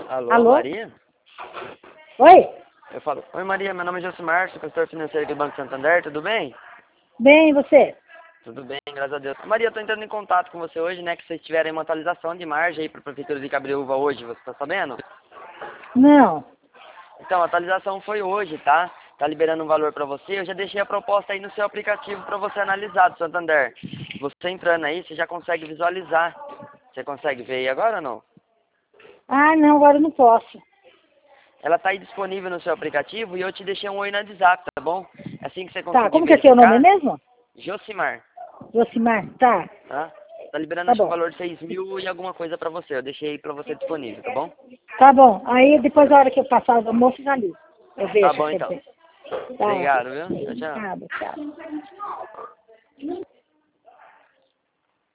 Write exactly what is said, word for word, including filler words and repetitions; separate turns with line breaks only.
Alô,
Alô?
Maria?
Oi?
Eu falo, oi Maria, meu nome é Josimar, sou consultor financeiro aqui do Banco Santander, tudo bem?
Bem, e você?
Tudo bem, graças a Deus. Maria, eu tô entrando em contato com você hoje, né, que vocês tiverem uma atualização de margem aí para a Prefeitura de Cabreúva hoje, você tá sabendo?
Não.
Então, a atualização foi hoje, tá? Tá liberando um valor para você, eu já deixei a proposta aí no seu aplicativo para você analisar do Santander. Você entrando aí, você já consegue visualizar. Você consegue ver aí agora ou não?
Ah, não, agora eu não posso.
Ela tá aí disponível no seu aplicativo e eu te deixei um oi no WhatsApp, tá bom? Assim que você
Tá,
conseguir
como que é seu nome
verificar,
mesmo?
Josimar,
Josimar, tá.
tá? Tá liberando
Tá
acho que um
bom.
valor de seis mil e alguma coisa pra você. Eu deixei aí pra você disponível, tá bom?
Tá bom. Aí depois da hora que eu passar o almoço, já li. Eu
Tá
vejo,
bom
quer
então.
dizer. Tá.
Obrigado, viu? Tchau, tchau.
Nada, tchau.